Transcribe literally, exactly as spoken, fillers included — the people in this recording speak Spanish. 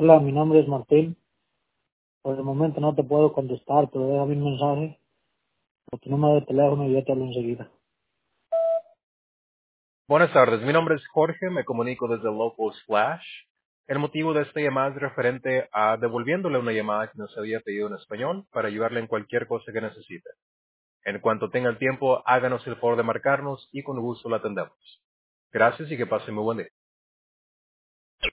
Hola, mi nombre es Martín. Por el momento no te puedo contestar, pero déjame un mensaje por tu número de teléfono y yo te hablo enseguida. Buenas tardes, mi nombre es Jorge, me comunico desde Local Splash. El motivo de esta llamada es referente a devolviéndole una llamada que nos había pedido en español para ayudarle en cualquier cosa que necesite. En cuanto tenga el tiempo, háganos el favor de marcarnos y con gusto la atendemos. Gracias y que pase muy buen día.